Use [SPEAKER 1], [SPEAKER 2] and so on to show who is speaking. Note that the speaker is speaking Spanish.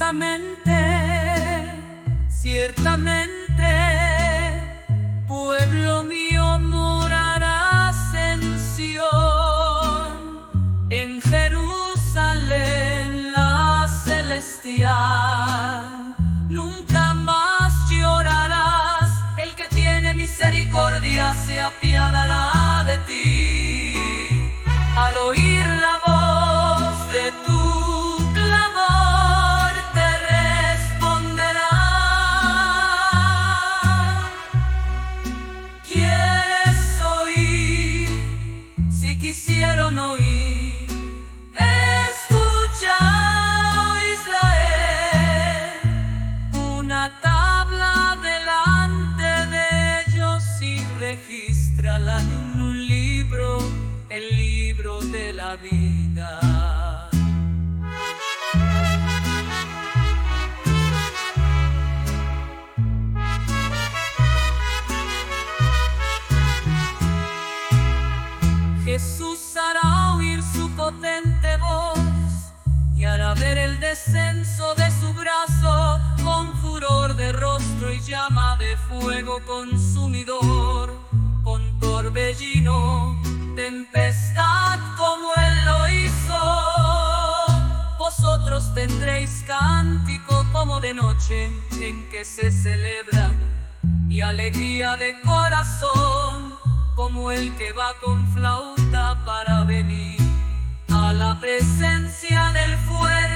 [SPEAKER 1] ciertamente, pueblo mío morarás en Sión, en Jerusalén la celestial. Nunca más llorarás, el que tiene misericordia se apiadará de ti. Al oír la voz de tu clamor te responderá. ¿Quieres oír? Si quisieron oír, escucha, oh Israel, una tabla delante de ellos y regístrala en un libro, el libro de la vida. Jesús hará oír su potente voz y hará ver el descenso de su brazo con furor de rostro y llama de fuego consumidor, con torbellino, tempestad como él lo hizo. Vosotros tendréis cántico como de noche en que se celebra, y alegría de corazón como el que va con flauta para venir a la presencia del fuerte.